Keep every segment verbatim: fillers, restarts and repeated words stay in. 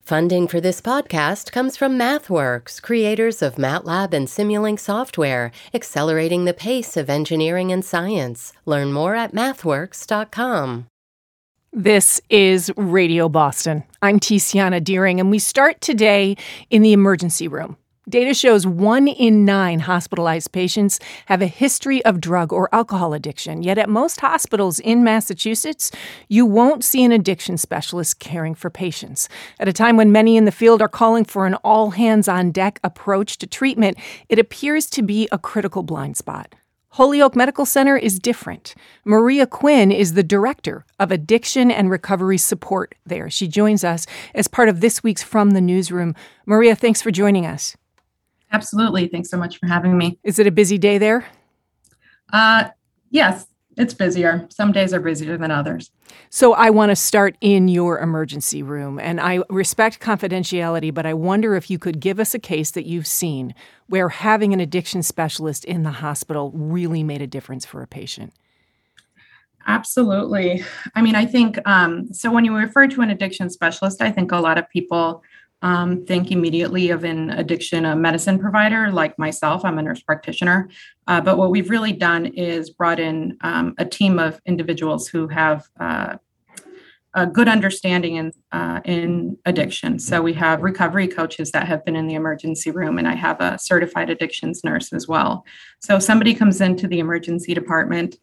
Funding for this podcast comes from MathWorks, creators of MATLAB and Simulink software, accelerating the pace of engineering and science. Learn more at mathworks dot com. This is Radio Boston. I'm Tiziana Deering, and we start today in the emergency room. Data shows one in nine hospitalized patients have a history of drug or alcohol addiction. Yet at most hospitals in Massachusetts, you won't see an addiction specialist caring for patients. At a time when many in the field are calling for an all-hands-on-deck approach to treatment, it appears to be a critical blind spot. Holyoke Medical Center is different. Maria Quinn is the director of addiction and recovery support there. She joins us as part of this week's From the Newsroom. Maria, thanks for joining us. Absolutely. Thanks so much for having me. Is it a busy day there? Uh, yes, it's busier. Some days are busier than others. So I want to start in your emergency room, and I respect confidentiality, but I wonder if you could give us a case that you've seen where having an addiction specialist in the hospital really made a difference for a patient. Absolutely. I mean, I think, um, so when you refer to an addiction specialist, I think a lot of people Um, think immediately of an addiction a medicine provider like myself. I'm a nurse practitioner. Uh, but what we've really done is brought in um, a team of individuals who have uh, a good understanding in, uh, in addiction. So we have recovery coaches that have been in the emergency room, and I have a certified addictions nurse as well. So if somebody comes into the emergency department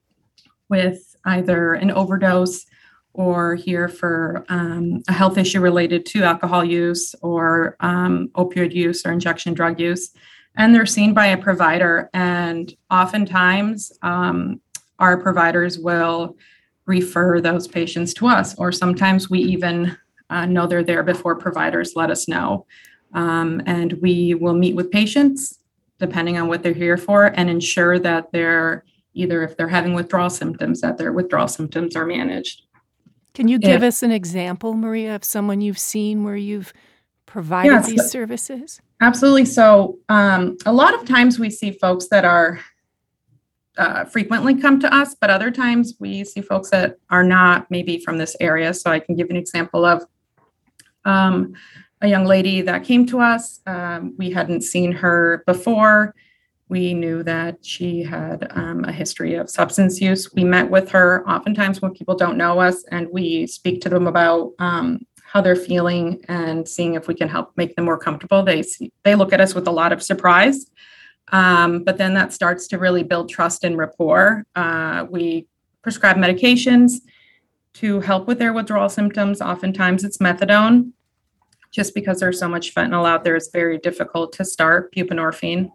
with either an overdose or here for um, a health issue related to alcohol use or um, opioid use or injection drug use. And they're seen by a provider. And oftentimes um, our providers will refer those patients to us, or sometimes we even uh, know they're there before providers let us know. Um, and we will meet with patients, depending on what they're here for, and ensure that they're either, if they're having withdrawal symptoms, that their withdrawal symptoms are managed. Can you give if, us an example, Maria, of someone you've seen where you've provided yes, these services? Absolutely. So um, a lot of times we see folks that are uh, frequently come to us, but other times we see folks that are not maybe from this area. So I can give an example of um, a young lady that came to us. Um, we hadn't seen her before. We knew that she had um, a history of substance use. We met with her oftentimes when people don't know us, and we speak to them about um, how they're feeling and seeing if we can help make them more comfortable. They see, they look at us with a lot of surprise, um, but then that starts to really build trust and rapport. Uh, we prescribe medications to help with their withdrawal symptoms. Oftentimes it's methadone. Just because there's so much fentanyl out there, it's very difficult to start buprenorphine.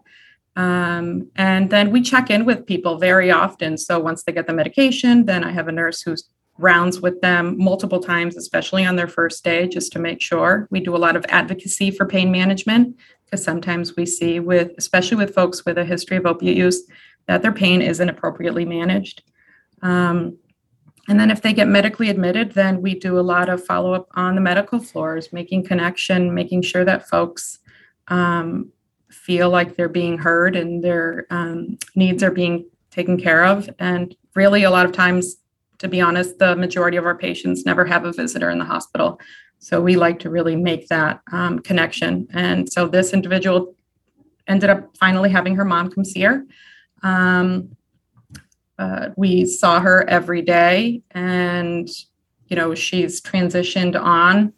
Um, and then we check in with people very often. So once they get the medication, then I have a nurse who rounds with them multiple times, especially on their first day, just to make sure. We do a lot of advocacy for pain management, because sometimes we see with, especially with folks with a history of opiate use, that their pain isn't appropriately managed. Um, and then if they get medically admitted, then we do a lot of follow-up on the medical floors, making connection, making sure that folks um, feel like they're being heard and their um, needs are being taken care of. And really, a lot of times, to be honest, the majority of our patients never have a visitor in the hospital. So we like to really make that um, connection. And so this individual ended up finally having her mom come see her. Um, uh, we saw her every day, and, you know, she's transitioned on,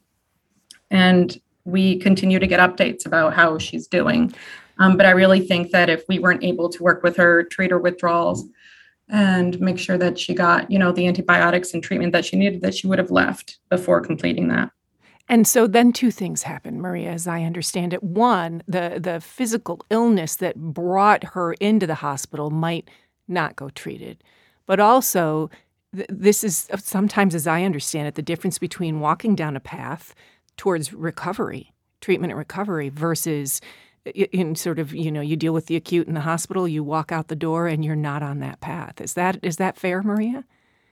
and we continue to get updates about how she's doing. Um, but I really think that if we weren't able to work with her, treat her withdrawals, and make sure that she got, you know, the antibiotics and treatment that she needed, that she would have left before completing that. And so then two things happened, Maria, as I understand it. One, the, the physical illness that brought her into the hospital might not go treated. But also, th- this is sometimes, as I understand it, the difference between walking down a path towards recovery, treatment and recovery, versus in sort of, you know, you deal with the acute in the hospital, you walk out the door and you're not on that path. Is that is that fair, Maria?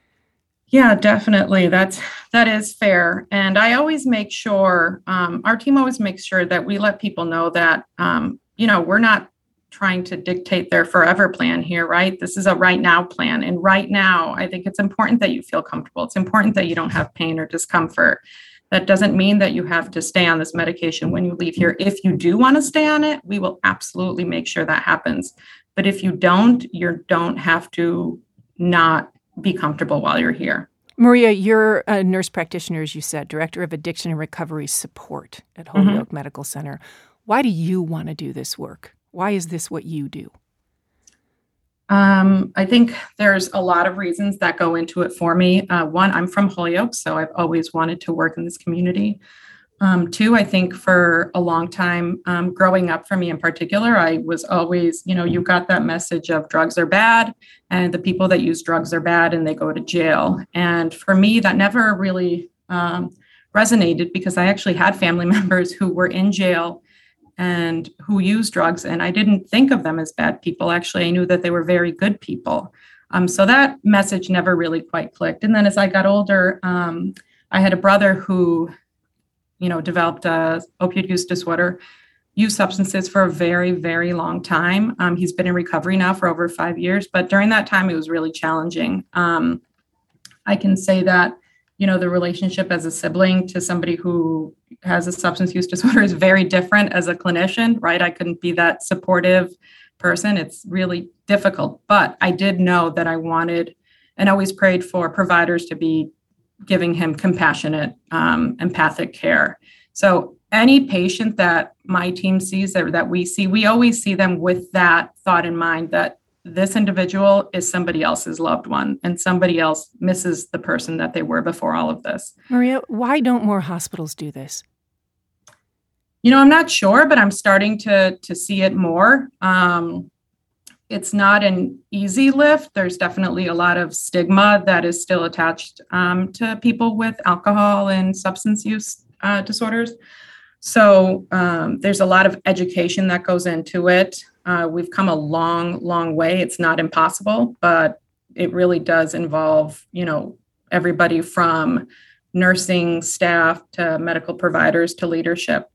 Yeah, definitely. That's that is fair. And I always make sure, um, our team always makes sure that we let people know that, um, you know, we're not trying to dictate their forever plan here, right? This is a right now plan. And right now, I think it's important that you feel comfortable. It's important that you don't have pain or discomfort. That doesn't mean that you have to stay on this medication when you leave here. If you do want to stay on it, we will absolutely make sure that happens. But if you don't, you don't have to not be comfortable while you're here. Maria, you're a nurse practitioner, as you said, director of addiction and recovery support at Holyoke mm-hmm. Medical Center. Why do you want to do this work? Why is this what you do? Um, I think there's a lot of reasons that go into it for me. Uh, one, I'm from Holyoke, so I've always wanted to work in this community. Um, two, I think for a long time, um, growing up for me in particular, I was always, you know, you got that message of drugs are bad and the people that use drugs are bad and they go to jail. And for me, that never really um, resonated because I actually had family members who were in jail and who used drugs. And I didn't think of them as bad people. Actually, I knew that they were very good people. Um, so that message never really quite clicked. And then as I got older, um, I had a brother who you know, developed a opioid use disorder, used substances for a very, very long time. Um, he's been in recovery now for over five years, but during that time, it was really challenging. Um, I can say that, you know, the relationship as a sibling to somebody who has a substance use disorder is very different as a clinician, right? I couldn't be that supportive person. It's really difficult, but I did know that I wanted and always prayed for providers to be giving him compassionate, um, empathic care. So any patient that my team sees or that we see, we always see them with that thought in mind that this individual is somebody else's loved one and somebody else misses the person that they were before all of this. Maria, why don't more hospitals do this? You know, I'm not sure, but I'm starting to, to see it more. Um, It's not an easy lift. There's definitely a lot of stigma that is still attached um, to people with alcohol and substance use uh, disorders. So um, there's a lot of education that goes into it. Uh, we've come a long, long way. It's not impossible, but it really does involve, you know, everybody from nursing staff to medical providers to leadership.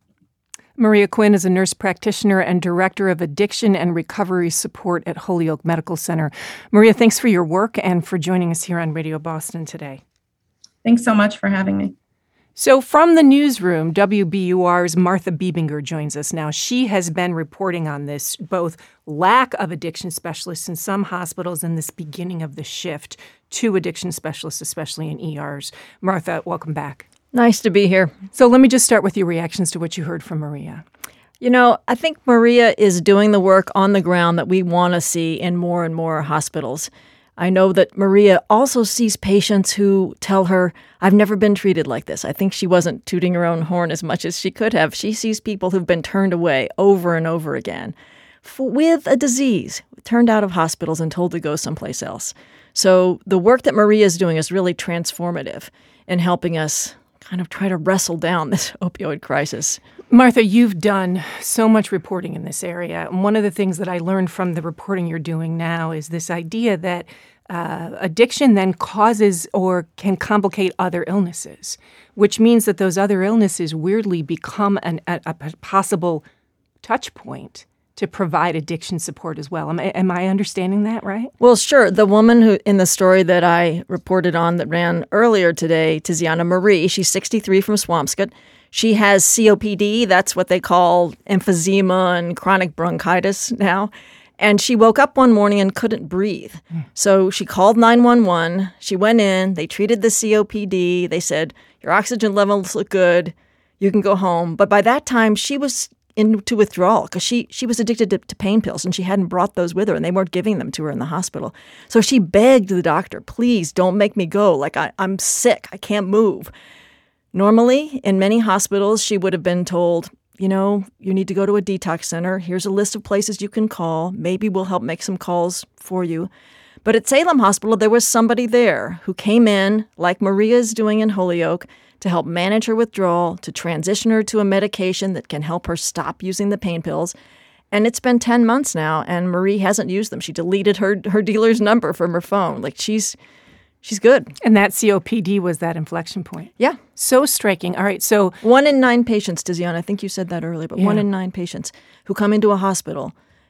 Maria Quinn is a nurse practitioner and director of addiction and recovery support at Holyoke Medical Center. Maria, thanks for your work and for joining us here on Radio Boston today. Thanks so much for having me. So from the newsroom, W B U R's Martha Biebinger joins us now. She has been reporting on this, both lack of addiction specialists in some hospitals and this beginning of the shift to addiction specialists, especially in E Rs. Martha, welcome back. Nice to be here. So let me just start with your reactions to what you heard from Maria. You know, I think Maria is doing the work on the ground that we want to see in more and more hospitals. I know that Maria also sees patients who tell her, I've never been treated like this. I think she wasn't tooting her own horn as much as she could have. She sees people who've been turned away over and over again for, with a disease, turned out of hospitals and told to go someplace else. So the work that Maria is doing is really transformative in helping us kind of try to wrestle down this opioid crisis. Martha, you've done so much reporting in this area. And one of the things that I learned from the reporting you're doing now is this idea that uh, addiction then causes or can complicate other illnesses, which means that those other illnesses weirdly become an, a, a possible touch point to provide addiction support as well. Am I, am I understanding that right? Well, sure. The woman who in the story that I reported on that ran earlier today, Tiziana Marie, she's sixty-three from Swampscott. She has C O P D. That's what they call emphysema and chronic bronchitis now. And she woke up one morning and couldn't breathe. Mm. So she called nine one one. She went in. They treated the C O P D. They said, your oxygen levels look good. You can go home. But by that time, she was into withdrawal because she she was addicted to, to pain pills and she hadn't brought those with her and they weren't giving them to her in the hospital. So she begged the doctor, please don't make me go. Like I, I'm sick. I can't move. Normally, in many hospitals, she would have been told, you know, you need to go to a detox center. Here's a list of places you can call. Maybe we'll help make some calls for you. But at Salem Hospital, there was somebody there who came in, like Maria is doing in Holyoke, to help manage her withdrawal, to transition her to a medication that can help her stop using the pain pills. And it's been ten months now, and Marie hasn't used them. She deleted her her dealer's number from her phone. Like, she's she's good. And that C O P D was that inflection point. Yeah. So striking. All right, so... One in nine patients, Tiziana, I think you said that earlier, but yeah. one in nine patients who come into a hospital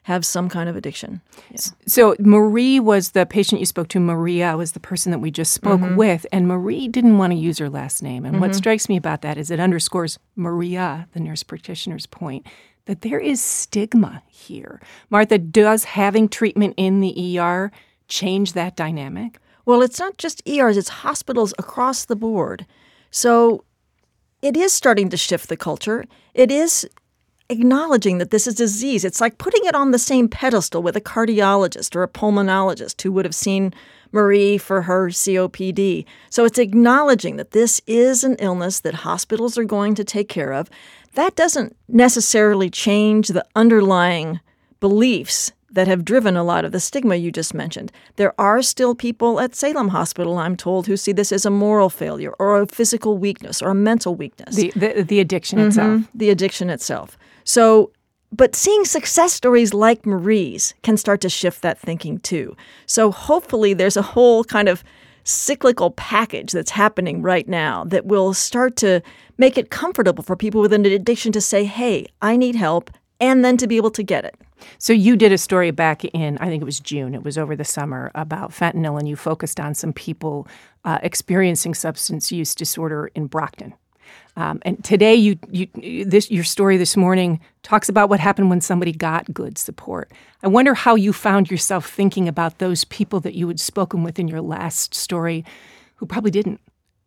have some kind of addiction. Yeah. So Marie was the patient you spoke to. Maria was the person that we just spoke mm-hmm. with. And Marie didn't want to use her last name. And mm-hmm. what strikes me about that is it underscores Maria, the nurse practitioner's point, that there is stigma here. Martha, does having treatment in the E R change that dynamic? Well, it's not just E Rs, it's hospitals across the board. So it is starting to shift the culture. It is acknowledging that this is disease. It's like putting it on the same pedestal with a cardiologist or a pulmonologist who would have seen Marie for her C O P D. So it's acknowledging that this is an illness that hospitals are going to take care of. That doesn't necessarily change the underlying beliefs that have driven a lot of the stigma you just mentioned. There are still people at Salem Hospital, I'm told, who see this as a moral failure or a physical weakness or a mental weakness. The the, the addiction mm-hmm, itself. The addiction itself. So, but seeing success stories like Marie's can start to shift that thinking too. So hopefully there's a whole kind of cyclical package that's happening right now that will start to make it comfortable for people with an addiction to say, hey, I need help, and then to be able to get it. So you did a story back in, I think it was June, it was over the summer, about fentanyl, and you focused on some people uh, experiencing substance use disorder in Brockton. Um, and today, you, you, this your story this morning talks about what happened when somebody got good support. I wonder how you found yourself thinking about those people that you had spoken with in your last story who probably didn't.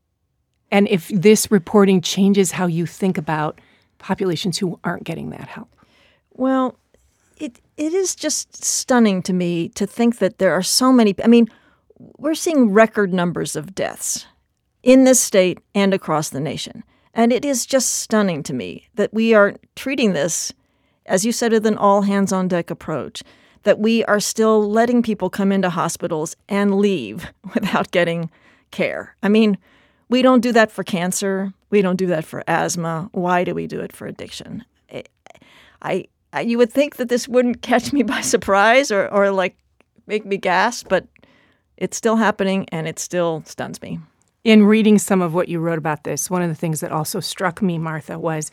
And if this reporting changes how you think about populations who aren't getting that help. Well, it it is just stunning to me to think that there are so many. I mean, we're seeing record numbers of deaths in this state and across the nation. And it is just stunning to me that we are treating this, as you said, with an all-hands-on-deck approach, that we are still letting people come into hospitals and leave without getting care. I mean, we don't do that for cancer. We don't do that for asthma. Why do we do it for addiction? I, I, I you would think that this wouldn't catch me by surprise or, or like make me gasp, but it's still happening and it still stuns me. In reading some of what you wrote about this, one of the things that also struck me, Martha, was,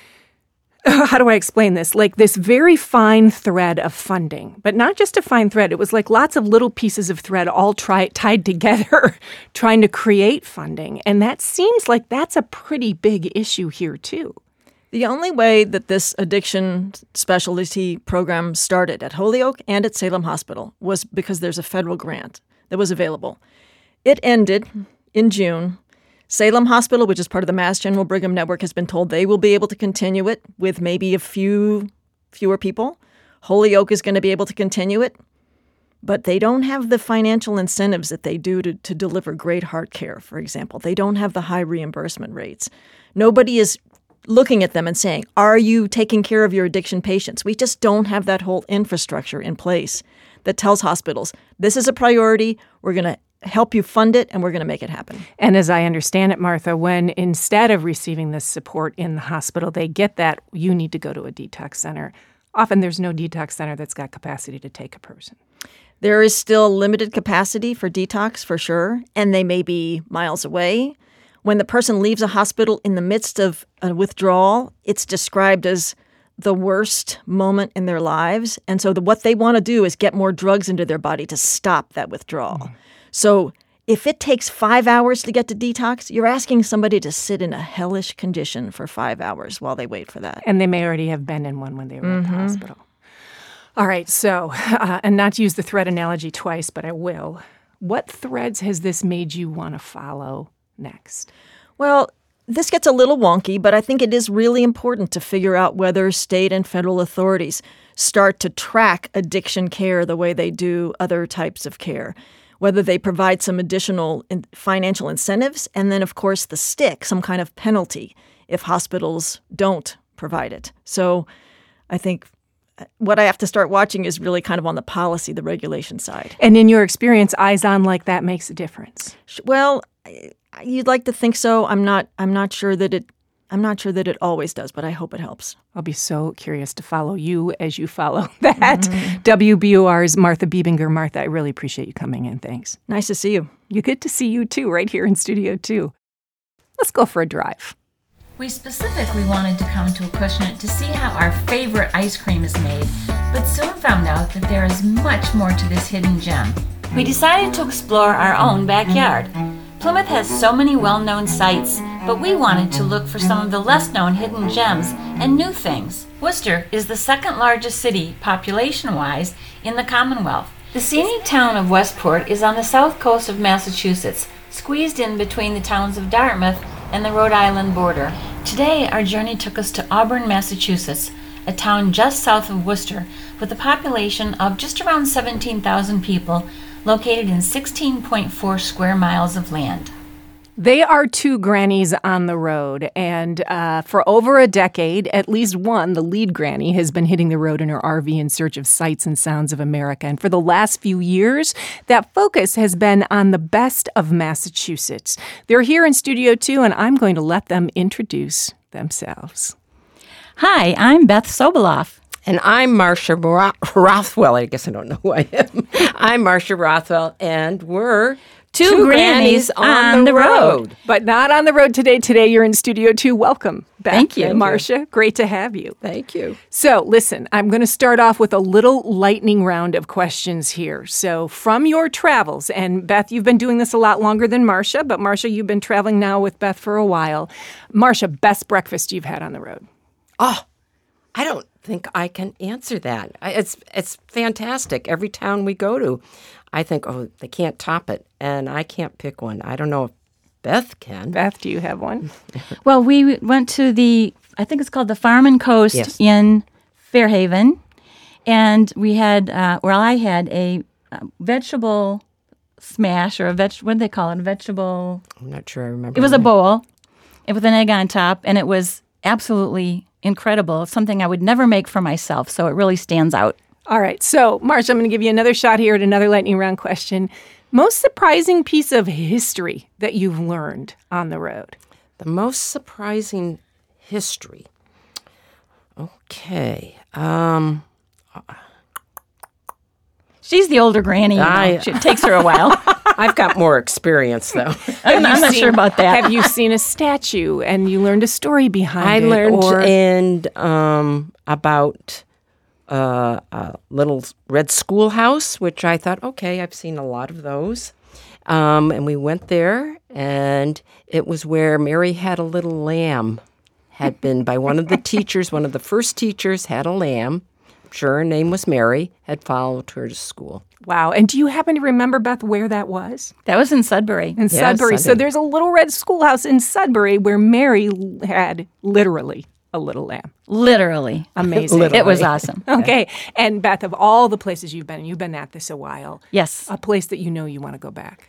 how do I explain this? Like this very fine thread of funding, but not just a fine thread. It was like lots of little pieces of thread all try, tied together, trying to create funding. And that seems like that's a pretty big issue here, too. The only way that this addiction specialty program started at Holyoke and at Salem Hospital was because there's a federal grant that was available. It ended in June. Salem Hospital, which is part of the Mass General Brigham Network, has been told they will be able to continue it with maybe a few fewer people. Holyoke is going to be able to continue it, but they don't have the financial incentives that they do to, to deliver great heart care, for example. They don't have the high reimbursement rates. Nobody is looking at them and saying, are you taking care of your addiction patients? We just don't have that whole infrastructure in place that tells hospitals, this is a priority, we're going to help you fund it, and we're going to make it happen. And as I understand it, Martha, when instead of receiving this support in the hospital, they get that you need to go to a detox center, often there's no detox center that's got capacity to take a person. There is still limited capacity for detox, for sure, and they may be miles away. When the person leaves a hospital in the midst of a withdrawal, it's described as the worst moment in their lives. And so the, what they want to do is get more drugs into their body to stop that withdrawal. Mm-hmm. So if it takes five hours to get to detox, you're asking somebody to sit in a hellish condition for five hours while they wait for that. And they may already have been in one when they were mm-hmm. at the hospital. All right, so, uh, and not to use the thread analogy twice, but I will. What threads has this made you want to follow next? Well, this gets a little wonky, but I think it is really important to figure out whether state and federal authorities start to track addiction care the way they do other types of care. Whether they provide some additional financial incentives, and then, of course, the stick, some kind of penalty if hospitals don't provide it. So I think what I have to start watching is really kind of on the policy, the regulation side. And in your experience, eyes on like that makes a difference? Well, you'd like to think so. I'm not I'm not sure that it I'm not sure that it always does, but I hope it helps. I'll be so curious to follow you as you follow that. Mm-hmm. W B O R's Martha Bebinger. Martha, I really appreciate you coming in. Thanks. Nice to see you. You get to see you, too, right here in studio, too. Let's go for a drive. We specifically wanted to come to Acushnet to see how our favorite ice cream is made, but soon found out that there is much more to this hidden gem. We decided to explore our own backyard. Plymouth has so many well-known sites, but we wanted to look for some of the less-known hidden gems and new things. Worcester is the second largest city, population-wise, in the Commonwealth. The scenic town of Westport is on the south coast of Massachusetts, squeezed in between the towns of Dartmouth and the Rhode Island border. Today, our journey took us to Auburn, Massachusetts, a town just south of Worcester, with a population of just around seventeen thousand people, located in sixteen point four square miles of land. They are two grannies on the road, and uh, for over a decade, at least one, the lead granny, has been hitting the road in her R V in search of sights and sounds of America. And for the last few years, that focus has been on the best of Massachusetts. They're here in Studio Two, and I'm going to let them introduce themselves. Hi, I'm Beth Sobeloff. And I'm Marcia Roth- Rothwell. I guess I don't know who I am. I'm Marcia Rothwell, and we're Two, two grannies, grannies on, on the the road. road. But not on the road today. Today you're in Studio Two. Welcome, Beth. Thank you. And Marcia, great to have you. Thank you. So listen, I'm going to start off with a little lightning round of questions here. So from your travels, and Beth, you've been doing this a lot longer than Marcia, but Marcia, you've been traveling now with Beth for a while. Marcia, best breakfast you've had on the road? Oh, I don't think I can answer that. I- It's it's fantastic. Every town we go to, I think, oh, they can't top it, and I can't pick one. I don't know if Beth can. Beth, do you have one? Well, we went to the, I think it's called the Farm and Coast Yes. in Fairhaven, and we had, uh, well, I had a uh, vegetable smash, or a veg, what do they call it, a vegetable, I'm not sure I remember. it was the a name. bowl with an egg on top, and it was absolutely incredible. It's something I would never make for myself, so it really stands out. All right. So, Marcia, I'm going to give you another shot here at another lightning round question. Most surprising piece of history that you've learned on the road? The most surprising history. Okay. Um, She's the older granny. You know. I- It takes her a while. I've got more experience, though. I'm, I'm not sure about that. Have you seen a statue and you learned a story behind I it? learned or and um, about uh, a little red schoolhouse, which I thought, okay, I've seen a lot of those. Um, and we went there, and it was where Mary Had a Little Lamb had been by one of the teachers. One of the first teachers had a lamb. I'm sure her name was Mary, had followed her to school. Wow. And do you happen to remember, Beth, where that was? That was in Sudbury. In Yes, Sudbury. I So did. there's a little red schoolhouse in Sudbury where Mary had literally a little lamb. Literally. Amazing. Literally. It was awesome. Okay. And Beth, of all the places you've been, you've been at this a while, Yes. a place that you know you want to go back.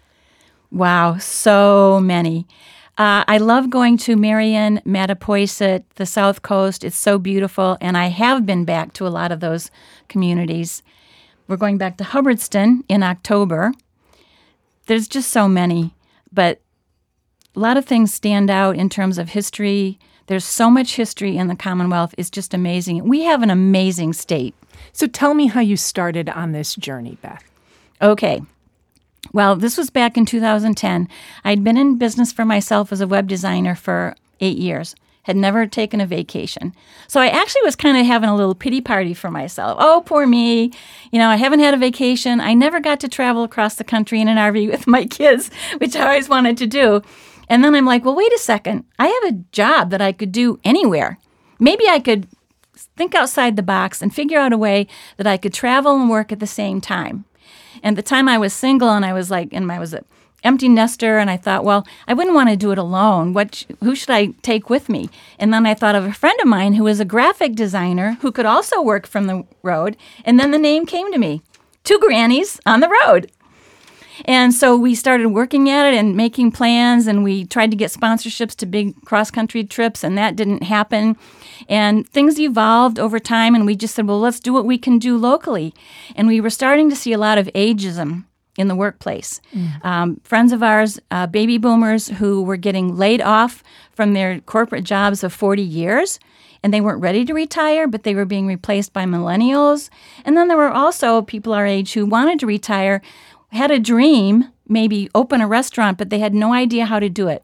Wow, so many. Uh, I love going to Marion, Mattapoisett, the South Coast. It's so beautiful, and I have been back to a lot of those communities. We're going back to Hubbardston in October. There's just so many, but a lot of things stand out in terms of history. There's so much history in the Commonwealth. It's just amazing. We have an amazing state. So tell me how you started on this journey, Beth. Okay. Well, this was back in two thousand ten. I'd been in business for myself as a web designer for eight years, had never taken a vacation. So I actually was kind of having a little pity party for myself. Oh, poor me. You know, I haven't had a vacation. I never got to travel across the country in an R V with my kids, which I always wanted to do. And then I'm like, well, wait a second. I have a job that I could do anywhere. Maybe I could think outside the box and figure out a way that I could travel and work at the same time. And the time I was single and I was like, and I was an empty nester, and I thought, well, I wouldn't want to do it alone. What? sh- Who should I take with me? And then I thought of a friend of mine who was a graphic designer who could also work from the road. And then the name came to me, Two Grannies on the Road. And so we started working at it and making plans, and we tried to get sponsorships to big cross-country trips, and that didn't happen. And things evolved over time, and we just said, well, let's do what we can do locally. And we were starting to see a lot of ageism in the workplace. Mm. Um, friends of ours, uh, baby boomers who were getting laid off from their corporate jobs of forty years, and they weren't ready to retire, but they were being replaced by millennials. And then there were also people our age who wanted to retire, had a dream, maybe open a restaurant, but they had no idea how to do it.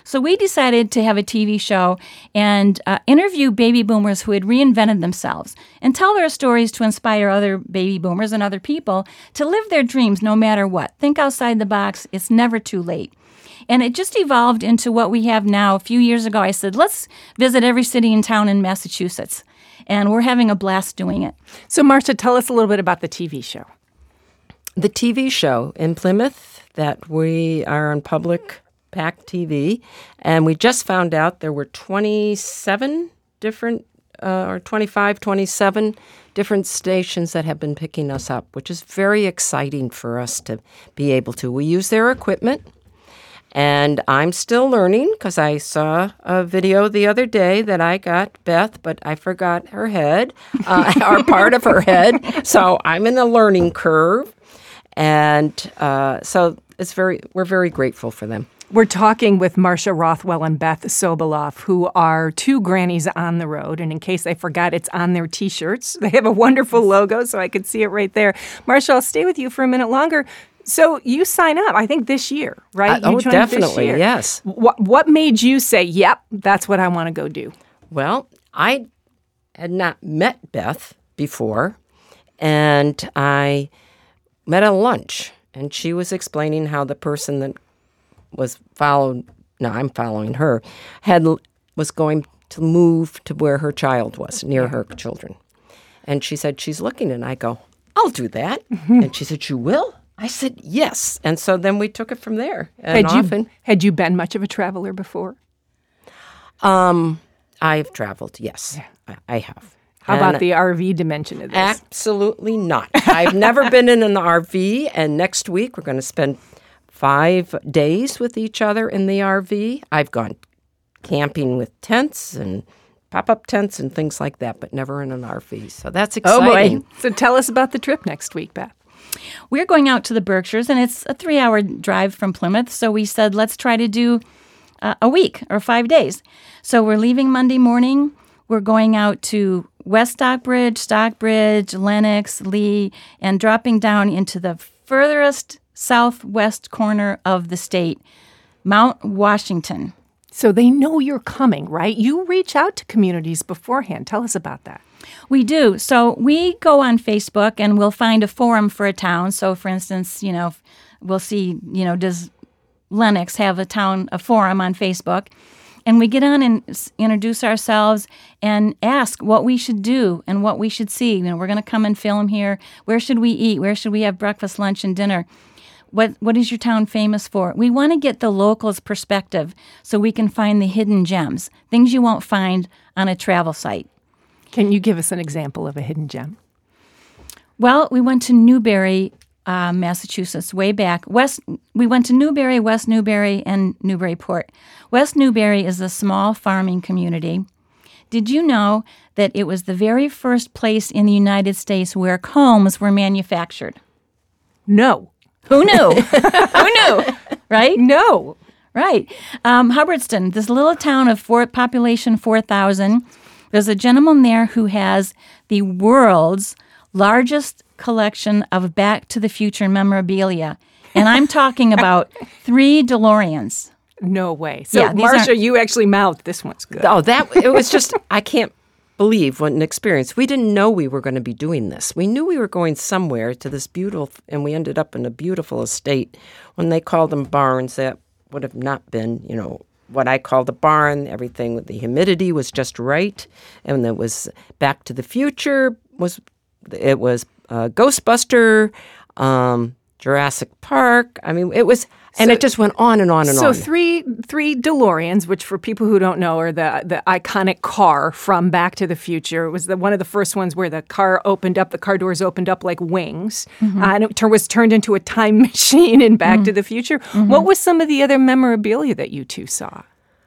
So we decided to have a T V show and uh, interview baby boomers who had reinvented themselves and tell their stories to inspire other baby boomers and other people to live their dreams no matter what. Think outside the box. It's never too late. And it just evolved into what we have now. A few years ago, I said, let's visit every city and town in Massachusetts. And we're having a blast doing it. So, Marcia, tell us a little bit about the T V show. The T V show in Plymouth that we are on Public Pack T V, and we just found out there were twenty-seven different, uh, or twenty-five, twenty-seven different stations that have been picking us up, which is very exciting for us to be able to. We use their equipment. And I'm still learning because I saw a video the other day that I got Beth, but I forgot her head, uh, or part of her head. So I'm in a learning curve. And uh, so it's very, we're very grateful for them. We're talking with Marcia Rothwell and Beth Soboloff, who are two grannies on the road. And in case I forgot, it's on their T-shirts. They have a wonderful logo, so I could see it right there. Marcia, I'll stay with you for a minute longer. So you sign up, I think, this year, right? Uh, you oh, definitely, yes. What, what made you say, yep, that's what I want to go do? Well, I had not met Beth before, and I met at lunch, and she was explaining how the person that was followed, no, I'm following her, had was going to move to where her child was, near her children. And she said, she's looking, and I go, I'll do that. Mm-hmm. And she said, you will? I said, yes. And so then we took it from there. And had, often, you, had you been much of a traveler before? Um, I've traveled, yes. Yeah. I, I have. How and about the R V dimension of this? Absolutely not. I've never been in an R V, and next week we're going to spend five days with each other in the R V. I've gone camping with tents and pop-up tents and things like that, but never in an R V. So that's exciting. Oh, boy. So tell us about the trip next week, Beth. We're going out to the Berkshires, and it's a three-hour drive from Plymouth. So we said, let's try to do uh, a week or five days. So we're leaving Monday morning. We're going out to West Stockbridge, Stockbridge, Lenox, Lee, and dropping down into the furthest southwest corner of the state, Mount Washington. So they know you're coming, right? You reach out to communities beforehand. Tell us about that. We do. So we go on Facebook and we'll find a forum for a town. So, for instance, you know, we'll see, you know, does Lenox have a town, a forum on Facebook? And we get on and s- introduce ourselves and ask what we should do and what we should see. You know, we're going to come and film here. Where should we eat? Where should we have breakfast, lunch, and dinner? What What is your town famous for? We want to get the locals' perspective so we can find the hidden gems, things you won't find on a travel site. Can you give us an example of a hidden gem? Well, we went to Newbury, uh, Massachusetts, way back. West. We went to Newbury, West Newbury, and Newburyport. West Newbury is a small farming community. Did you know that it was the very first place in the United States where combs were manufactured? No. Who knew? Who knew? Right? No. Right. Um, Hubbardston, this little town of four, population four thousand, there's a gentleman there who has the world's largest collection of Back to the Future memorabilia. And I'm talking about three DeLoreans. No way. So, Yeah, these Marcia, aren't- you actually mouthed this one's good. Oh, that it was just, I can't believe what an experience. We didn't know we were going to be doing this. We knew we were going somewhere to this beautiful, and we ended up in a beautiful estate. When they called them barns, that would have not been, you know, what I called a barn. Everything with the humidity was just right. And it was Back to the Future, was it was uh, Ghostbuster, um, Jurassic Park. I mean, it was, and So- it just went on and on and So on. three three DeLoreans, which for people who don't know are the the iconic car from Back to the Future. It was the, one of the first ones where the car opened up, the car doors opened up like wings, Mm-hmm. uh, and it tur- was turned into a time machine in Back to the Future. Mm-hmm. What was some of the other memorabilia that you two saw?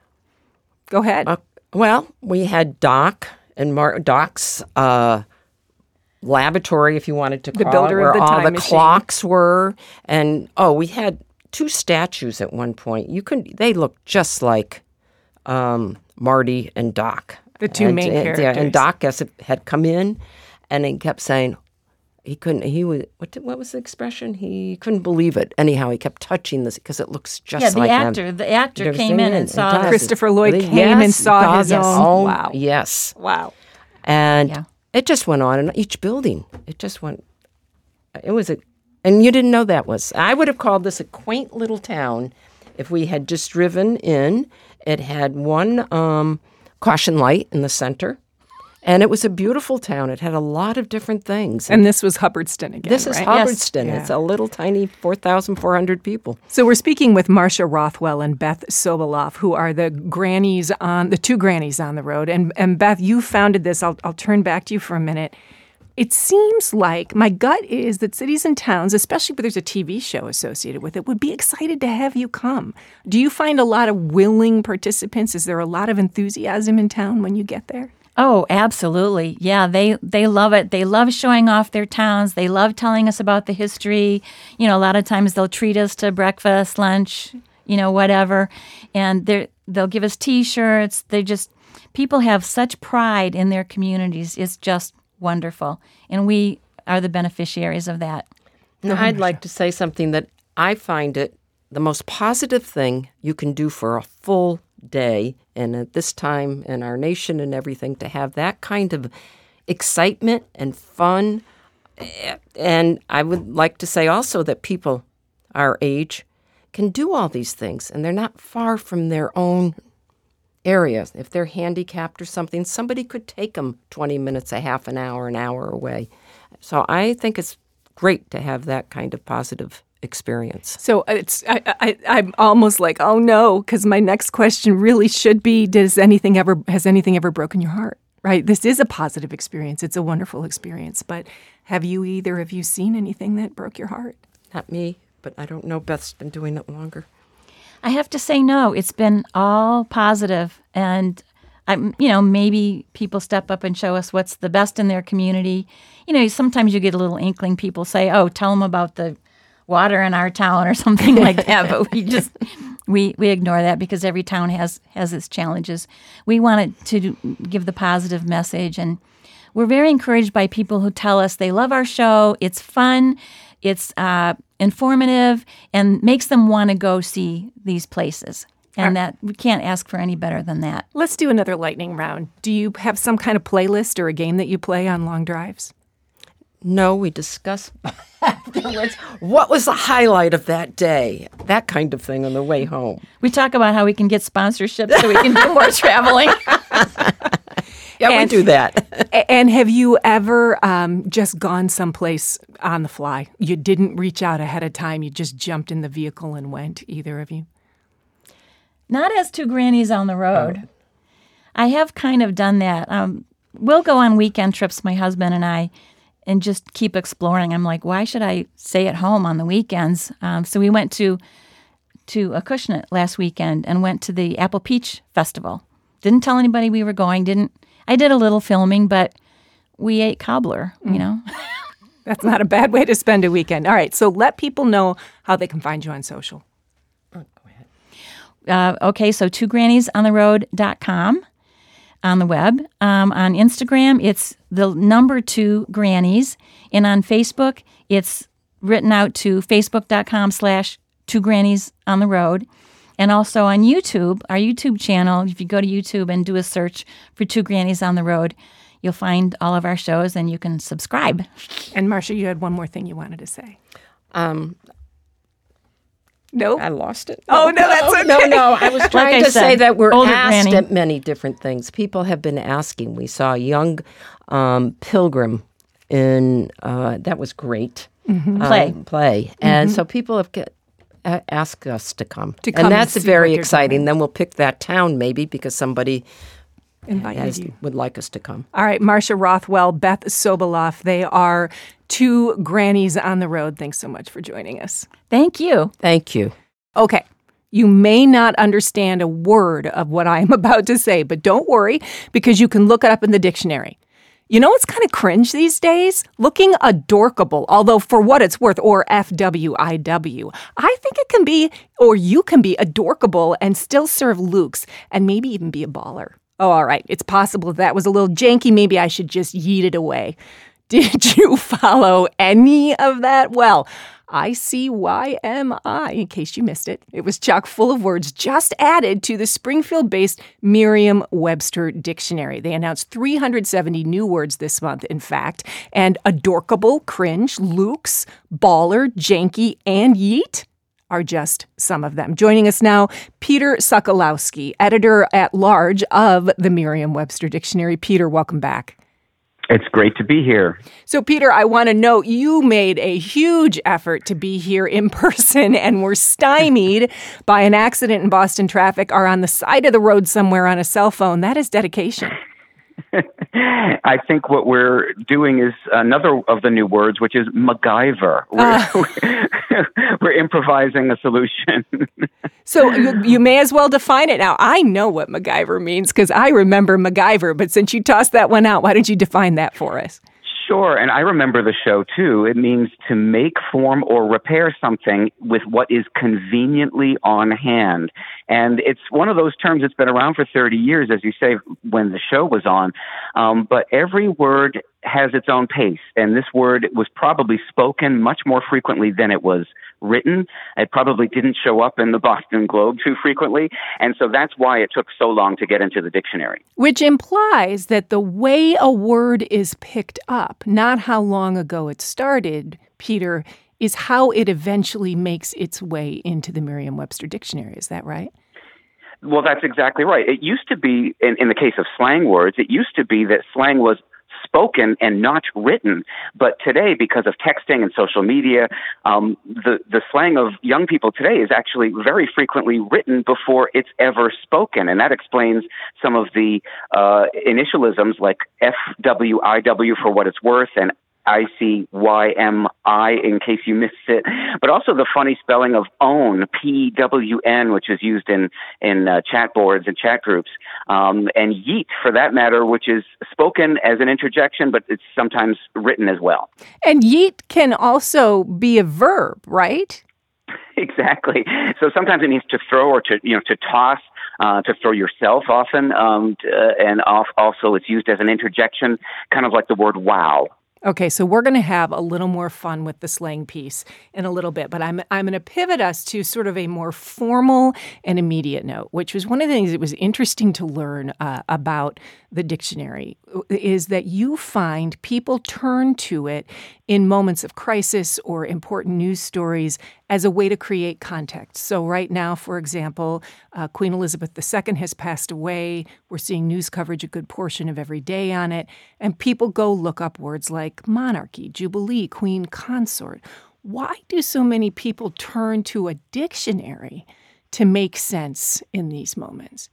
Go ahead. Uh, well, we had Doc and Mar- Doc's uh, laboratory, if you wanted to The call builder it, of where the all time the machine. clocks were. And, oh, we had two statues at one point. You could They looked just like um, Marty and Doc. The two and, main and, Yeah, characters. and Doc as it had come in, and he kept saying, he couldn't, he was, what did, what was the expression? He couldn't believe it. Anyhow, he kept touching this because it looks just yeah, the like actor, him. the actor You came in and it saw does. this. Christopher Lloyd Yes, came and saw his yes. own. Oh, Wow. yes. Wow. And Yeah. it just went on in each building. It just went, it was a, and you didn't know that was, I would have called this a quaint little town if we had just driven in. It had one um, caution light in the center, and it was a beautiful town. It had a lot of different things. And this was Hubbardston again, This is right? Hubbardston. Yes. It's a little tiny four thousand four hundred people. So we're speaking with Marcia Rothwell and Beth Soboloff, who are the grannies on the two grannies on the road. And and Beth, you founded this. I'll I'll turn back to you for a minute. It seems like my gut is that cities and towns, especially where there's a T V show associated with it, would be excited to have you come. Do you find a lot of willing participants? Is there a lot of enthusiasm in town when you get there? Oh, absolutely. Yeah, they they love it. They love showing off their towns. They love telling us about the history. You know, a lot of times they'll treat us to breakfast, lunch, you know, whatever. And they they'll give us T-shirts. They just, people have such pride in their communities. It's just wonderful. And we are the beneficiaries of that. Now, I'd like to say something that I find it the most positive thing you can do for a full day, and at this time in our nation and everything, to have that kind of excitement and fun. And I would like to say also that people our age can do all these things, and they're not far from their own areas. If they're handicapped or something, somebody could take them twenty minutes, a half an hour, an hour away. So I think it's great to have that kind of positive experience. So it's I, I I'm almost like, oh no, because my next question really should be: Does anything ever has anything ever broken your heart? Right? This is a positive experience. It's a wonderful experience. But have you either of you seen anything that broke your heart? Not me, but I don't know. Beth's been doing it longer. I have to say no. It's been all positive, and I'm, you know, maybe people step up and show us what's the best in their community. You know, sometimes you get a little inkling. People say, "Oh, tell them about the water in our town," or something like that. But we just we we ignore that because every town has has its challenges. We wanted to give the positive message, and we're very encouraged by people who tell us they love our show. It's fun. It's uh, informative and makes them want to go see these places. And that we can't ask for any better than that. Let's do another lightning round. Do you have some kind of playlist or a game that you play on long drives? No, we discuss afterwards what was the highlight of that day, that kind of thing on the way home. We talk about how we can get sponsorships so we can do more traveling. Yeah, And- we do that. A- And have you ever um, just gone someplace on the fly? You didn't reach out ahead of time. You just jumped in the vehicle and went, either of you? Not as two grannies on the road. I have kind of done that. Um, we'll go on weekend trips, my husband and I, and just keep exploring. I'm like, why should I stay at home on the weekends? Um, so we went to to Acushnet last weekend and went to the Apple Peach Festival. Didn't tell anybody we were going. Didn't. I did a little filming, but we ate cobbler, you know. That's not a bad way to spend a weekend. All right, so let people know how they can find you on social. Uh, okay, so two grannies on the road dot com on the web. Um, on Instagram, it's the number two grannies. And on Facebook, it's written out to facebook.com slash two grannies on the road. And also on YouTube, our YouTube channel, if you go to YouTube and do a search for Two Grannies on the Road, you'll find all of our shows and you can subscribe. And Marcia, you had one more thing you wanted to say. Um, No? I lost it. Oh, no, that's okay. No, no, I was trying I to say said, that we're older asked granny. at many different things. People have been asking. We saw a young um, pilgrim in, uh, that was great. Mm-hmm. Play. Um, play. And so people have get, uh, asked us to come. To come and that's and see very what you're exciting. doing. Then we'll pick that town maybe because somebody Invited has, you. would like us to come. All right, Marcia Rothwell, Beth Soboloff. They are two grannies on the road. Thanks so much for joining us. Thank you. Thank you. Okay. You may not understand a word of what I am about to say, but don't worry because you can look it up in the dictionary. You know what's kind of cringe these days? Looking adorkable, although for what it's worth, or F W I W. I think it can be, or you can be adorkable and still serve Luke's and maybe even be a baller. Oh, all right. It's possible that was a little janky. Maybe I should just yeet it away. Did you follow any of that? Well, I C Y M I, in case you missed it. It was chock full of words just added to the Springfield-based Merriam-Webster dictionary. They announced three hundred seventy new words this month, in fact, and adorkable, cringe, lukes, baller, janky, and yeet are just some of them. Joining us now, Peter Sokolowski, editor-at-large of the Merriam-Webster Dictionary. Peter, welcome back. It's great to be here. So, Peter, I want to note you made a huge effort to be here in person and were stymied by an accident in Boston traffic, are on the side of the road somewhere on a cell phone. That is dedication. I think what we're doing is another of the new words, which is MacGyver. We're, uh. we're improvising a solution. So you, you may as well define it now. I know what MacGyver means because I remember MacGyver, but since you tossed that one out, why don't you define that for us? Sure, and I remember the show, too. It means to make, form, or repair something with what is conveniently on hand. And it's one of those terms that's been around for thirty years, as you say, when the show was on. Um, but every word has its own pace, and this word was probably spoken much more frequently than it was written. It probably didn't show up in the Boston Globe too frequently, and so that's why it took so long to get into the dictionary. Which implies that the way a word is picked up, not how long ago it started, Peter, is how it eventually makes its way into the Merriam-Webster dictionary. Is that right? Well, that's exactly right. It used to be, in, in the case of slang words, it used to be that slang was spoken and not written. But today, because of texting and social media, um, the, the slang of young people today is actually very frequently written before it's ever spoken. And that explains some of the uh, initialisms like F W I W for what it's worth and I C Y M I in case you missed it, but also the funny spelling of own, P W N, which is used in, in uh, chat boards and chat groups, um, and yeet, for that matter, which is spoken as an interjection, but it's sometimes written as well. And yeet can also be a verb, right? Exactly. So sometimes it means to throw or to, you know, to toss. Uh, to throw yourself often, um, t- uh, and off, also it's used as an interjection, kind of like the word wow. Okay, so we're going to have a little more fun with the slang piece in a little bit, but I'm I'm going to pivot us to sort of a more formal and immediate note, which was one of the things that was interesting to learn uh, about the dictionary, is that you find people turn to it in moments of crisis or important news stories as a way to create context. So right now, for example, uh, Queen Elizabeth the Second has passed away. We're seeing news coverage a good portion of every day on it. And people go look up words like monarchy, jubilee, queen consort. Why do so many people turn to a dictionary to make sense in these moments?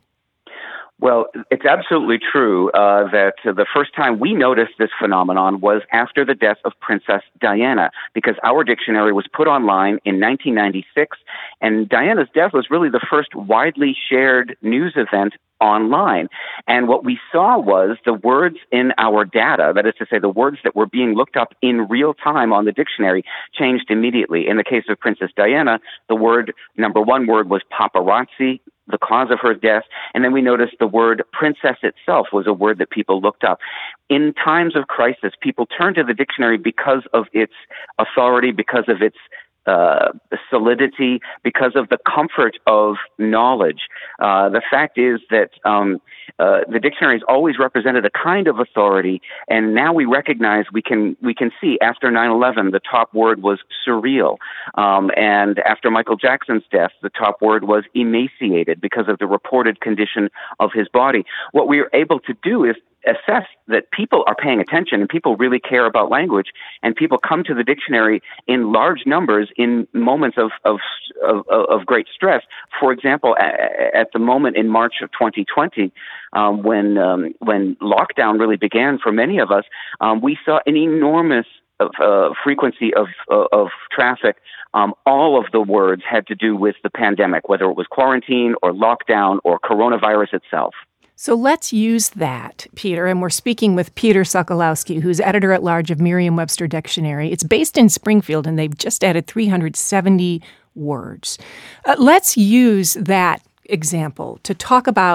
Well, it's absolutely true uh, that uh, the first time we noticed this phenomenon was after the death of Princess Diana, because our dictionary was put online in nineteen ninety-six, and Diana's death was really the first widely shared news event online. And what we saw was the words in our data, that is to say, the words that were being looked up in real time on the dictionary, changed immediately. In the case of Princess Diana, the word, number one word was paparazzi, the cause of her death, and then we noticed the word princess itself was a word that people looked up. In times of crisis, people turn to the dictionary because of its authority, because of its uh, solidity, because of the comfort of knowledge. Uh, the fact is that um, uh, the dictionary has always represented a kind of authority, and now we recognize we can we can see after nine eleven the top word was surreal, um, and after Michael Jackson's death the top word was emaciated because of the reported condition of his body. What we are able to do is assess that people are paying attention and people really care about language, and people come to the dictionary in large numbers in moments of of of, of great stress. For example, at the moment in March of twenty twenty, um, when um, when lockdown really began for many of us, um, we saw an enormous of, uh, frequency of uh, of traffic. Um, all of the words had to do with the pandemic, whether it was quarantine or lockdown or coronavirus itself. So let's use that, Peter, and we're speaking with Peter Sokolowski, who's editor-at-large of Merriam-Webster Dictionary. It's based in Springfield, and they've just added three hundred seventy words. Uh, let's use that example to talk about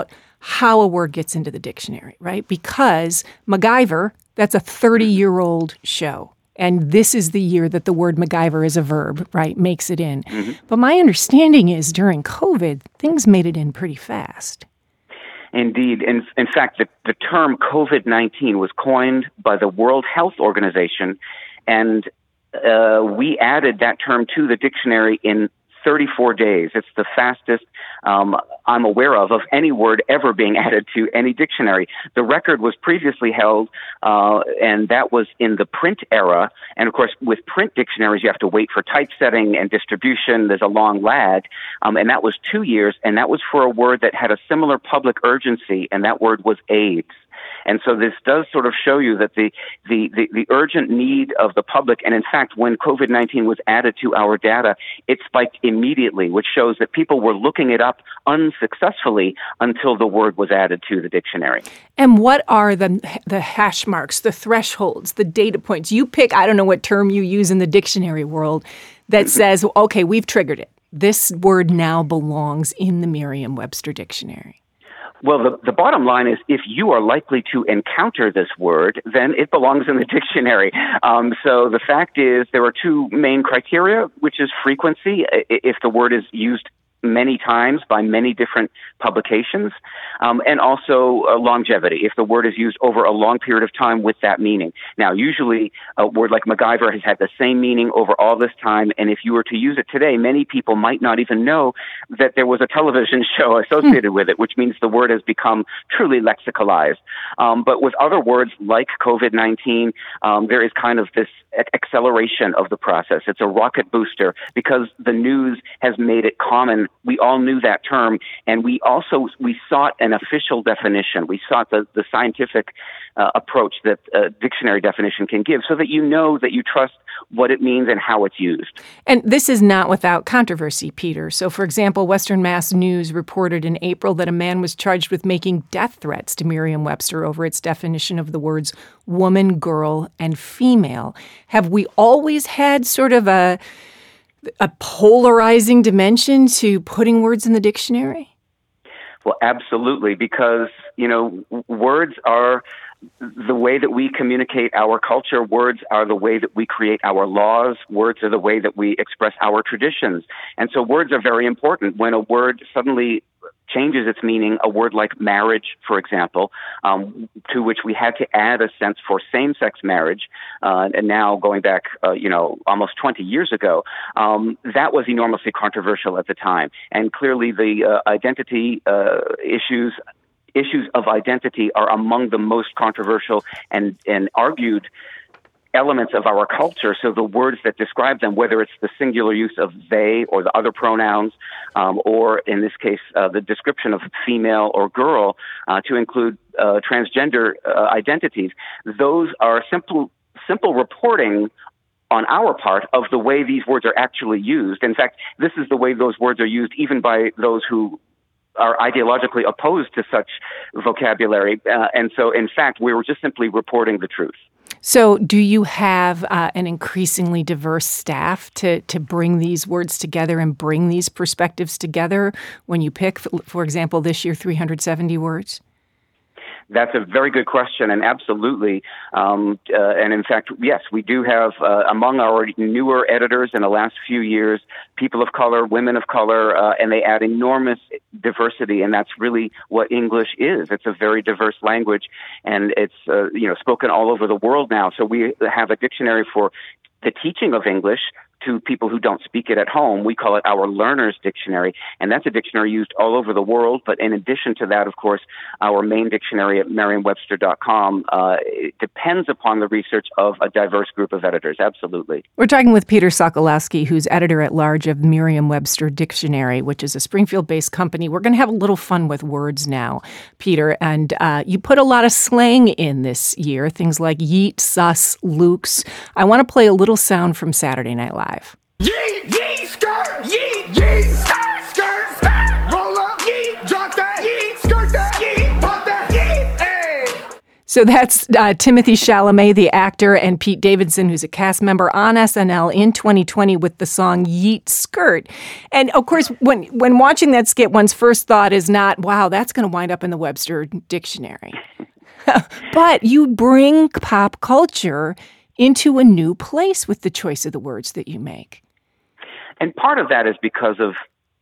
how a word gets into the dictionary, right? Because MacGyver, that's a thirty-year-old show. And this is the year that the word MacGyver is a verb, right, makes it in. Mm-hmm. But my understanding is during COVID, things made it in pretty fast. Indeed. In, in fact, the, the term COVID nineteen was coined by the World Health Organization, and uh, we added that term to the dictionary in thirty-four days. It's the fastest um, I'm aware of of any word ever being added to any dictionary. The record was previously held, uh, and that was in the print era. And of course, with print dictionaries, you have to wait for typesetting and distribution. There's a long lag. Um, and that was two years, and that was for a word that had a similar public urgency, and that word was AIDS. And so this does sort of show you that the, the, the, the urgent need of the public, and in fact, when COVID nineteen was added to our data, it spiked immediately, which shows that people were looking it up unsuccessfully until the word was added to the dictionary. And what are the the hash marks, the thresholds, the data points? You pick, I don't know what term you use in the dictionary world, that says, okay, we've triggered it. This word now belongs in the Merriam-Webster dictionary. Well, the, the bottom line is if you are likely to encounter this word, then it belongs in the dictionary. Um, so the fact is there are two main criteria, which is frequency. If the word is used many times by many different publications, um, and also uh, longevity, if the word is used over a long period of time with that meaning. Now, usually a word like MacGyver has had the same meaning over all this time, and if you were to use it today, many people might not even know that there was a television show associated with it, which means the word has become truly lexicalized. Um, but with other words like COVID nineteen, um, there is kind of this acceleration of the process. It's a rocket booster because the news has made it common. We all knew that term, and we also we sought an official definition. We sought the, the scientific uh, approach that a dictionary definition can give so that you know that you trust what it means and how it's used. And this is not without controversy, Peter. So, for example, Western Mass News reported in April that a man was charged with making death threats to Merriam-Webster over its definition of the words woman, girl, and female. Have we always had sort of a a polarizing dimension to putting words in the dictionary? Well, absolutely, because, you know, words are the way that we communicate our culture. Words are the way that we create our laws. Words are the way that we express our traditions. And so words are very important. When a word suddenly changes its meaning, a word like marriage, for example, um, to which we had to add a sense for same-sex marriage, uh, and now going back, uh, you know, almost twenty years ago, um, that was enormously controversial at the time. And clearly the uh, identity uh, issues Issues of identity are among the most controversial and, and argued elements of our culture. So the words that describe them, whether it's the singular use of they or the other pronouns, um, or in this case, uh, the description of female or girl uh, to include uh, transgender uh, identities, those are simple, simple reporting on our part of the way these words are actually used. In fact, this is the way those words are used even by those who are ideologically opposed to such vocabulary. Uh, and so, in fact, we were just simply reporting the truth. So do you have uh, an increasingly diverse staff to, to bring these words together and bring these perspectives together when you pick, for example, this year, three hundred seventy words? That's a very good question, and absolutely. Um, uh, and in fact, yes, we do have uh, among our newer editors in the last few years, people of color, women of color, uh, and they add enormous diversity, and that's really what English is. It's a very diverse language, and it's uh, you know spoken all over the world now. So we have a dictionary for the teaching of English to people who don't speak it at home. We call it our Learner's Dictionary, and that's a dictionary used all over the world. But in addition to that, of course, our main dictionary at Merriam Webster dot com uh, it depends upon the research of a diverse group of editors, absolutely. We're talking with Peter Sokolowski, who's editor-at-large of Merriam-Webster Dictionary, which is a Springfield-based company. We're going to have a little fun with words now, Peter, and uh, you put a lot of slang in this year, things like yeet, sus, lukes. I want to play a little sound from Saturday Night Live. Yeet, yeet, skirt, yeet, yeet, skirt, skirt, skirt, roll up, yeet, drop that, yeet, skirt that, yeet, pop that, yeet, hey. So that's uh, Timothy Chalamet, the actor, and Pete Davidson, who's a cast member on S N L in twenty twenty with the song Yeet Skirt. And of course, when, when watching that skit, one's first thought is not, wow, that's going to wind up in the Webster Dictionary. But you bring pop culture into a new place with the choice of the words that you make. And part of that is because of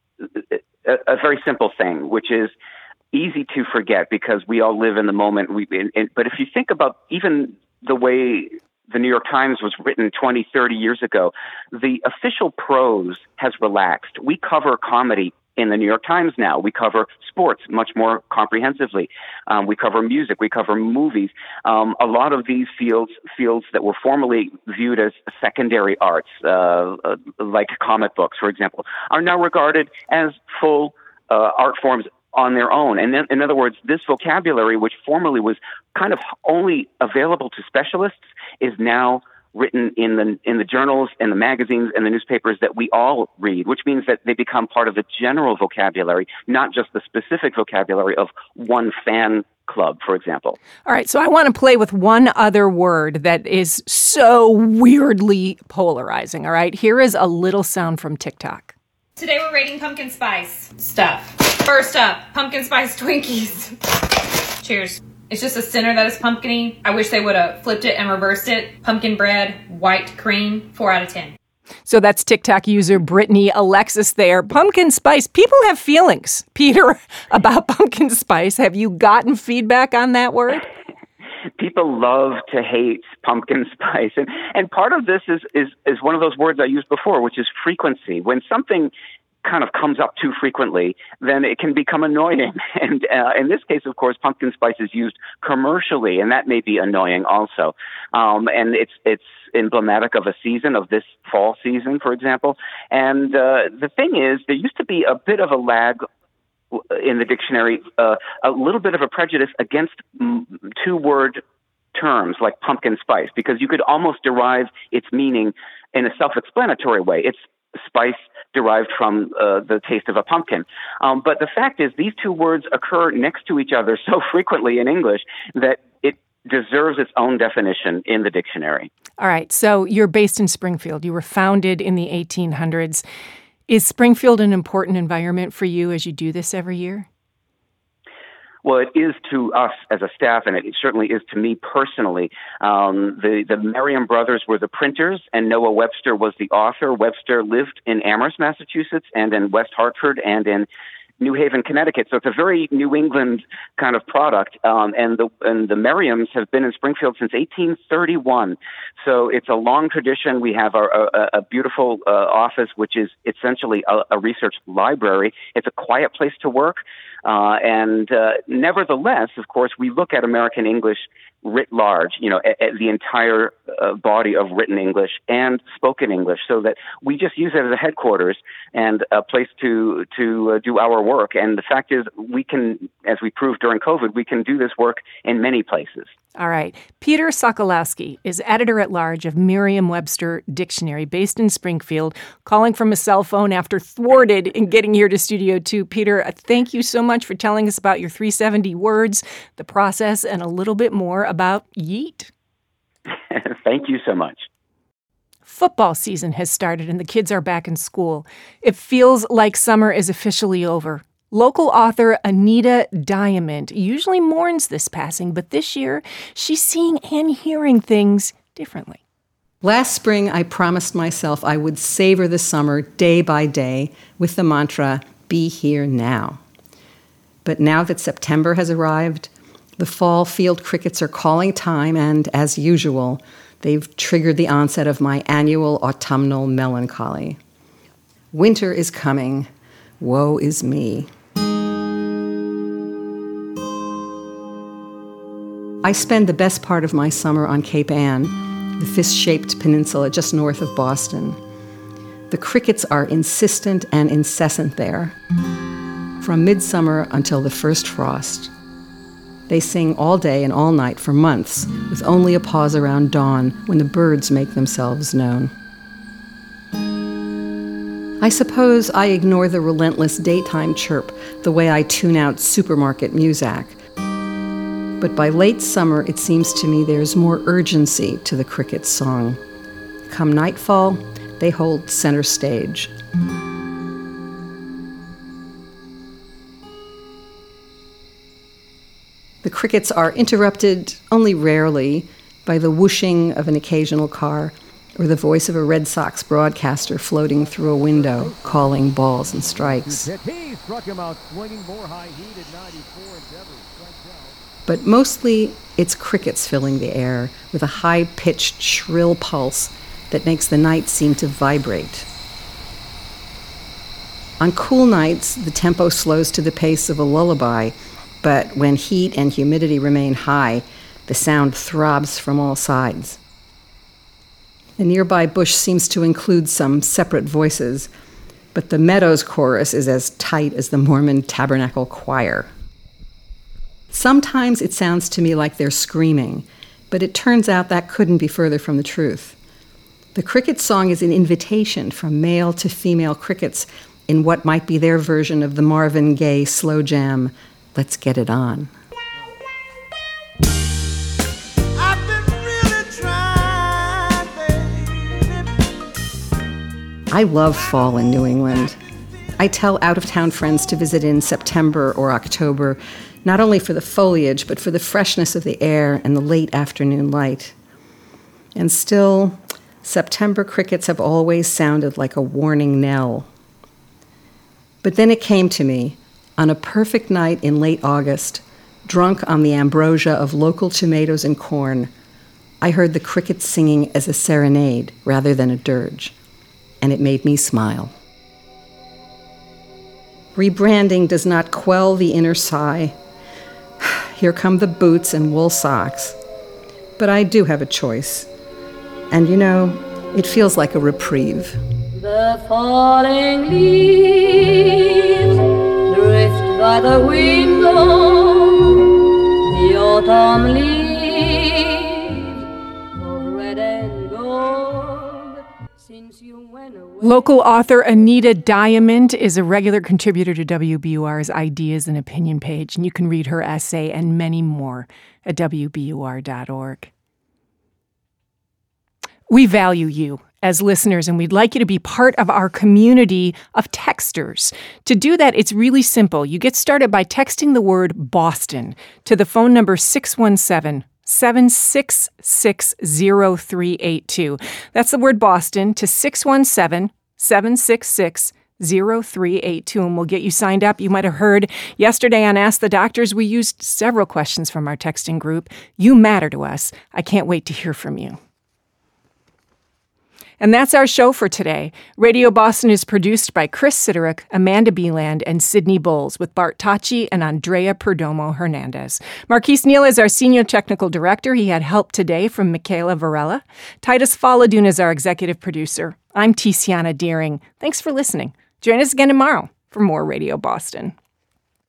a, a very simple thing, which is easy to forget because we all live in the moment. We, in, in, but if you think about even the way the New York Times was written twenty, thirty years ago, the official prose has relaxed. We cover comedy in the New York Times now. We cover sports much more comprehensively. Um, we cover music. We cover movies. Um, a lot of these fields, fields that were formerly viewed as secondary arts, uh, uh, like comic books, for example, are now regarded as full uh, art forms on their own. And then, in other words, this vocabulary, which formerly was kind of only available to specialists, is now written in the in the journals and the magazines and the newspapers that we all read, which means that they become part of the general vocabulary, not just the specific vocabulary of one fan club, for example. All right, so I want to play with one other word that is so weirdly polarizing, all right? Here is a little sound from TikTok. Today we're rating pumpkin spice stuff. First up, pumpkin spice Twinkies. Cheers. It's just a center that is pumpkin-y. I wish they would have flipped it and reversed it. Pumpkin bread, white cream, four out of ten. So that's TikTok user Brittany Alexis there. Pumpkin spice. People have feelings, Peter, about pumpkin spice. Have you gotten feedback on that word? People love to hate pumpkin spice. And and part of this is, is, is one of those words I used before, which is frequency. When something kind of comes up too frequently, then it can become annoying. And uh, in this case, of course, pumpkin spice is used commercially, and that may be annoying also. Um, and it's it's emblematic of a season, of this fall season, for example. And uh, the thing is, there used to be a bit of a lag in the dictionary, uh, a little bit of a prejudice against mm, two-word terms like pumpkin spice, because you could almost derive its meaning in a self-explanatory way. It's spice derived from uh, the taste of a pumpkin. Um, but the fact is, these two words occur next to each other so frequently in English that it deserves its own definition in the dictionary. All right, so you're based in Springfield. You were founded in the eighteen hundreds. Is Springfield an important environment for you as you do this every year? Well, it is to us as a staff, and it certainly is to me personally. Um, the, the Merriam brothers were the printers, and Noah Webster was the author. Webster lived in Amherst, Massachusetts, and in West Hartford, and in New Haven, Connecticut. So it's a very New England kind of product. Um, and the and the Merriams have been in Springfield since eighteen thirty-one. So it's a long tradition. We have our, a, a beautiful uh, office, which is essentially a, a research library. It's a quiet place to work. Uh, and uh, nevertheless, of course, we look at American English writ large, you know, a, a, the entire uh, body of written English and spoken English, so that we just use it as a headquarters and a place to to uh, do our work. And the fact is, we can, as we proved during COVID, we can do this work in many places. All right. Peter Sokolowski is editor-at-large of Merriam-Webster Dictionary, based in Springfield, calling from a cell phone after thwarted in getting here to Studio two. Peter, thank you so much for telling us about your three hundred seventy words, the process, and a little bit more about yeet. Thank you so much. Football season has started and the kids are back in school. It feels like summer is officially over. Local author Anita Diamond usually mourns this passing, but this year she's seeing and hearing things differently. Last spring, I promised myself I would savor the summer day by day with the mantra, be here now. But now that September has arrived, the fall field crickets are calling time, and as usual, they've triggered the onset of my annual autumnal melancholy. Winter is coming. Woe is me. I spend the best part of my summer on Cape Ann, the fist-shaped peninsula just north of Boston. The crickets are insistent and incessant there, from midsummer until the first frost. They sing all day and all night for months, with only a pause around dawn when the birds make themselves known. I suppose I ignore the relentless daytime chirp the way I tune out supermarket muzak. But by late summer, it seems to me there's more urgency to the cricket's song. Come nightfall, they hold center stage. The crickets are interrupted only rarely by the whooshing of an occasional car or the voice of a Red Sox broadcaster floating through a window, calling balls and strikes. But mostly, it's crickets filling the air with a high-pitched, shrill pulse that makes the night seem to vibrate. On cool nights, the tempo slows to the pace of a lullaby, but when heat and humidity remain high, the sound throbs from all sides. The nearby bush seems to include some separate voices, but the meadows chorus is as tight as the Mormon Tabernacle Choir. Sometimes it sounds to me like they're screaming, but it turns out that couldn't be further from the truth. The cricket song is an invitation from male to female crickets in what might be their version of the Marvin Gaye slow jam, Let's Get It On. I love fall in New England. I tell out-of-town friends to visit in September or October, not only for the foliage, but for the freshness of the air and the late afternoon light. And still, September crickets have always sounded like a warning knell. But then it came to me, on a perfect night in late August, drunk on the ambrosia of local tomatoes and corn, I heard the crickets singing as a serenade rather than a dirge. And it made me smile. Rebranding does not quell the inner sigh. Here come the boots and wool socks. But I do have a choice. And you know, it feels like a reprieve. The falling leaves drift by the window. The autumn leaves of red and gold. Since you went away. Local author Anita Diamond is a regular contributor to W B U R's Ideas and Opinion page, and you can read her essay and many more at W B U R dot org. We value you as listeners, and we'd like you to be part of our community of texters. To do that, it's really simple. You get started by texting the word Boston to the phone number six one seven, seven six six, zero three eight two. That's the word Boston to six one seven, seven six six, zero three eight two, and we'll get you signed up. You might have heard yesterday on Ask the Doctors, we used several questions from our texting group. You matter to us. I can't wait to hear from you. And that's our show for today. Radio Boston is produced by Chris Siderich, Amanda Beeland, and Sydney Bowles, with Bart Tachi and Andrea Perdomo Hernandez. Marquise Neal is our senior technical director. He had help today from Michaela Varela. Titus Faladun is our executive producer. I'm Tiziana Deering. Thanks for listening. Join us again tomorrow for more Radio Boston.